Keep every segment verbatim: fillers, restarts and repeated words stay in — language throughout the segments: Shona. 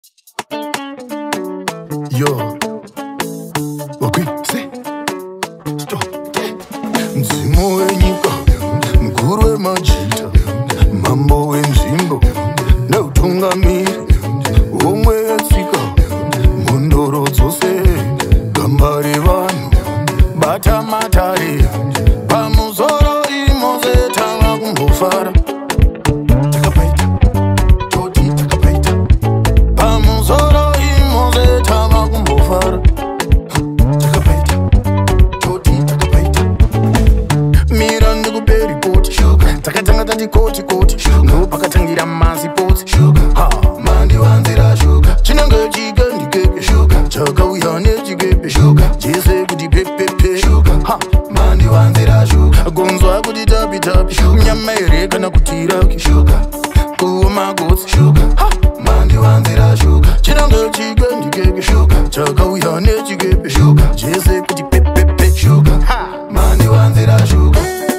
Yo, wakwi, se, stop. Mzimu wenyika, mkuru we majita, mambo we mzimbo, na utungamiri, umwe yatsika, mundoro dzose, gambare vanu, bata matare, pamuzoro imoze tanga kumbofara. Takatanga tati koti koti no pakatangira mazi poti ha mandi wanzira shuga chinanga chiga ndikeke shuga chaka uyane chikepe shuga jese kuti pepepe shuga ha mandi wanzira shuga gonzwa kuti tapi tapi nyama ere kana kutira shuga kuwa magotsi shuga ha mandi wanzira shuga chinanga chiga ndikeke shuga chaka uyane chikepe shuga jese kuti pepepe shuga ha mandi wanzira shuga.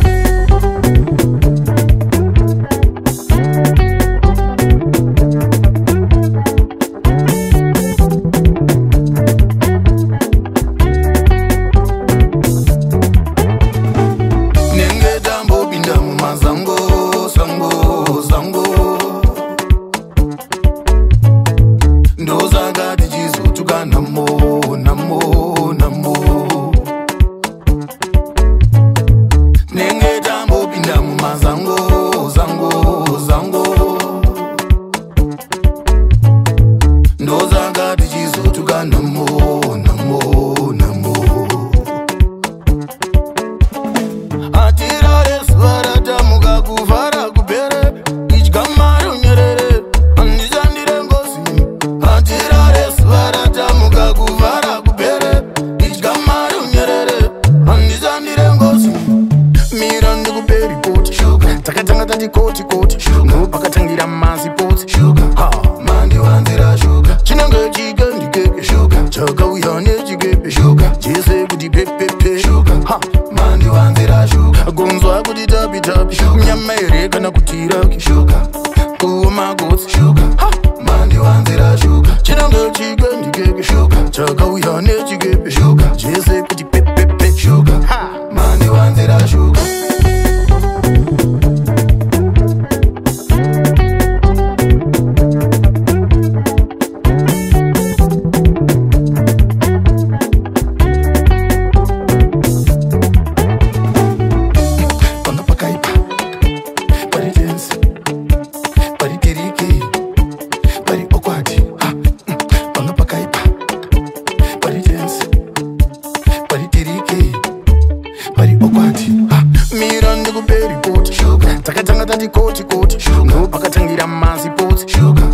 Namo, namo, namo. Nenge jambo pinda mu mazango, zango, zango. Ndoza ngati chizo tuka namo, namo, namo. Atira reswara tamuka kuvara kupere, ichikamaru nyerere, andizandire ngozi. Atira reswara tamuka kuvara kupere, ichikamaru nyerere, andizandire ngozi. Miranda kuperi poti, sugar. Takatanga tati koti koti, sugar. No pakatangira mazi poti, sugar. Ha, mandi wanzira sugar. Chinanga chiga ndikeke, sugar. Chaka uyane chikepe, sugar. Jese kuti pepepe, sugar. Ha, mandi wanzira sugar. Gonzwa kuti tapi tapi, sugar. Nyama ere kana kutira, sugar. Kuwa magotsi, sugar. Ha, mandi wanzira sugar. Chinanga chiga ndikeke, sugar. Chaka uyane chikepe, sugar. Jese kuti pepepe, sugar. Ha, mandi wanzira sugar. Miranda kuperi poti, sugar. Takatanga tati koti koti, sugar. No pakatangira mazi poti, sugar.